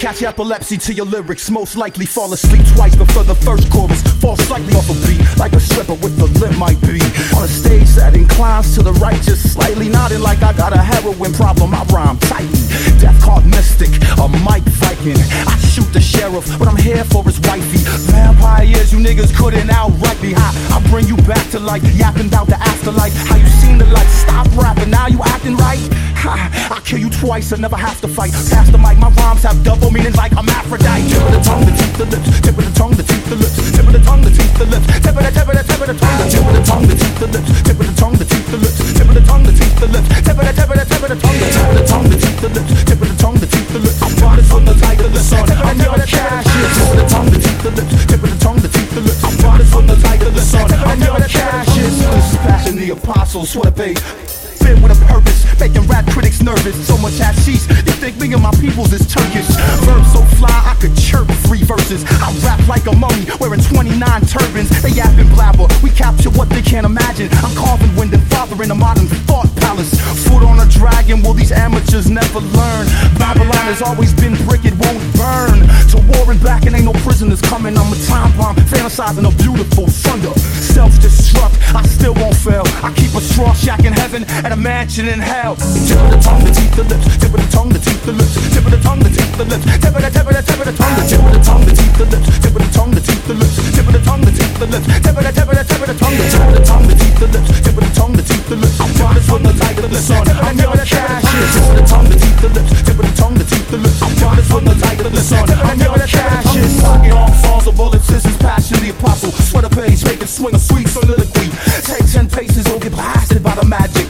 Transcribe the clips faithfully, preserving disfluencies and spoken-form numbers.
Catch epilepsy to your lyrics, most likely fall asleep twice before the first chorus. Fall slightly off a beat, like a stripper with the lip might be. On a stage that inclines to the right, just slightly nodding like I got a heroin problem. I rhyme tightly. Death called Mystic, a Mike Viking. I shoot the sheriff, what I'm here for is wifey. Vampires, you niggas couldn't outright me. I, I bring you back to life, yapping about the afterlife. How you seen the light, stop rapping, now you acting right. Ha, I kill you twice, I never have to fight. Pass the mic, my rhymes have double meanings like I'm Aphrodite. Tip of the tongue, the teeth, the lips. Tip of the tongue, the teeth, the lips. Tip of the tongue, the teeth, the lips. Tip of the, tip of the, tip of the tongue, the tip of the tongue, the teeth, the lips. Tip of the tongue, the teeth, the lips. Tip of the tongue, the teeth, the lips. Tip of the, tip of the, tip of the tongue, the tip of the tongue, the teeth, the lips. Tip of the tongue, the teeth, the lips. I'm riding from the tiger, the sun. I'm your cash. Tip of the tongue, the teeth, the lips. Tip of the tongue, the teeth, the lips. I'm riding from the tiger, the sun. I'm your cash. This is Passion the Apostle, sweater page. Fit with a purpose, making rap critics nervous. So much hashish, you think me and my peoples is Turkish. Verbs so fly, I could chirp three verses. I rap like a mummy, wearing twenty-nine turbans. They yapping blabber, we capture what they can't imagine. I'm carving wind and father in a modern thought palace. Foot on a dragon, will these amateurs never learn? Babylon has always been brick, it won't burn. To war and back and ain't no prisoners coming. I'm a time bomb, fantasizing a beautiful thunder. Self-destruct, I still won't fail. I keep a straw shack in heaven and a mansion in hell. Tip of the tongue, the teeth, the lips. Tip of the tongue, the teeth, the lips. Tip of the tongue, the teeth, the lips. Tip of the, tip of the, tip of the tongue, the tip of the tongue, the teeth, the lips. Tip of the tongue, the teeth, the lips. Tip of the tongue, the teeth, the lips. Tip of the, tip of the, tip of the tongue, the tip of the tongue, the teeth, the lips. Tip of the tongue, the teeth, the lips. I'm riding from the tiger, the sun. I'm your cash. Tip of the tongue, the teeth, the lips. Tip of the tongue, the teeth, the lips. I'm riding from the tiger, the sun. I'm your cash. Pocket arm songs of bullets, this is Passion the Apostle. Sweater page, make it swing a sweet soliloquy. Take ten paces or get blasted by the magic.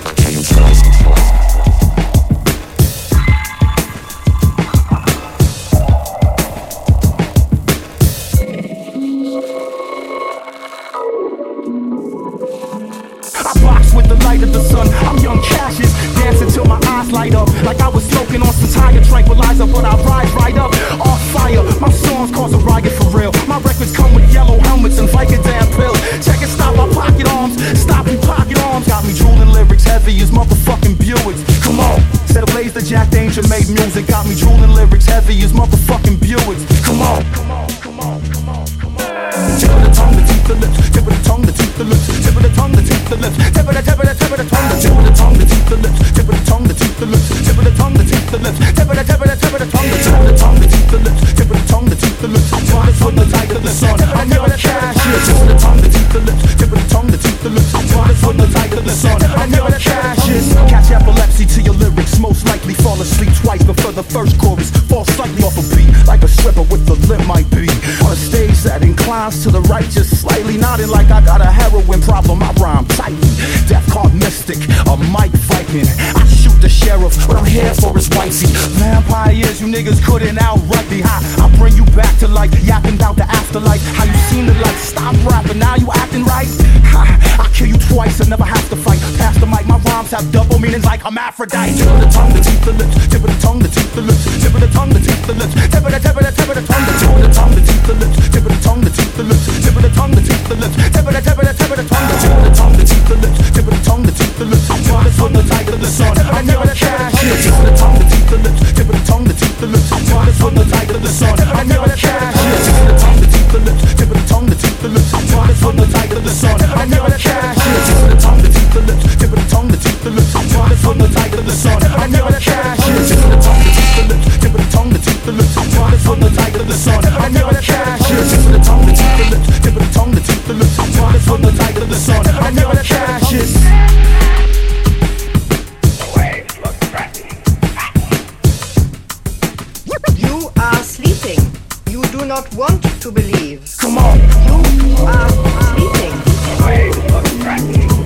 With the light of the sun, I'm young Cassius, dancing till my eyes light up, like I was smoking on some tiger tranquilizer, but I rise right up, on fire. My songs cause a riot for real. My records come with yellow helmets and Vicodin pills. Check it, stop my pocket arms, stop me pocket arms. Got me drooling lyrics heavy as motherfucking Buicks. Come on, said Blaze the Jack Danger made music. Got me drooling lyrics heavy as motherfucking Buicks. Come on, come on, come on, come on, come on. Tip of the tongue, the teeth, the lips. Tip of the tongue, the teeth, the lips. Tip of the tongue, the teeth, the lips. Tip of the, tip of the, tip of the tongue, the tip of the tongue, the teeth, the lips. Tip of the tongue, the teeth, the lips. Tip of the tongue, the teeth, the lips. Tip of the, tip of the, tip of the tongue, the tip of the tongue, the teeth, the lips. Tip of the tongue, the teeth, the lips. I'm riding from the tiger, the sun. I'm your cash. Tip of the tongue, the teeth, the lips. Tip of the tongue, the teeth, the lips. I'm riding from the tiger, the sun. I'm your cash. Catch epilepsy to your lyrics, most likely fall asleep twice before the first chorus. Fall slightly off a beat, like a stripper with the lip might be. On a stage that inclines to the right, just slightly nodding like I got a heroin problem. I rhyme tightly. Death called Mystic, a Mike Viking. I shoot the sheriff, what I'm here for is wifey. Vampires, you niggas couldn't outright me. I, I bring you back to life, yapping about the afterlife. How you seen the light, stop rapping, now you acting right. Ha, I kill you twice, I never have to fight. Pass the mic, my rhymes have double meanings like I'm Aphrodite. Tip of the tongue, the teeth, the lips. Tip of the tongue, the teeth, the lips. Tip of the tongue, the teeth, the lips. Tip of the, tip of the, tip of the tongue, the tip of the tongue, the teeth, the lips. Tip of the tongue, the teeth, the lips. Tip of the tongue, the teeth, the lips. Tip of the, tip of the, tip of the tongue, the tip of the tongue, the teeth, the lips. Tip of the tongue, the teeth, the lips. I'm riding from the tiger, the sun. I'm your cash. Tip of the tongue, the teeth, the lips. Tip of the tongue, the teeth, the lips. I'm riding from the tiger, the sun. I'm your cash. Tip of the tongue, the teeth, the lips. Tip of the tongue, the teeth, the lips. I'm riding from the tiger, the sun. I'm your cash. Tip of the tongue, the teeth, the lips. Tip of the tongue, the teeth, the lips. I'm riding from the tiger, the sun. I'm your cash. Tip of the tongue, the teeth, the lips. Tip of the tongue, the teeth, the lips. I'm riding from the tiger, the sun. I'm your cash. Tip of the tongue, the teeth, the lips. Tip of the tongue, the teeth, the lips. I'm riding from the tiger, the sun. I'm your cash. You are sleeping. You do not want to believe. Come on. You are sleeping. Waves of tracking.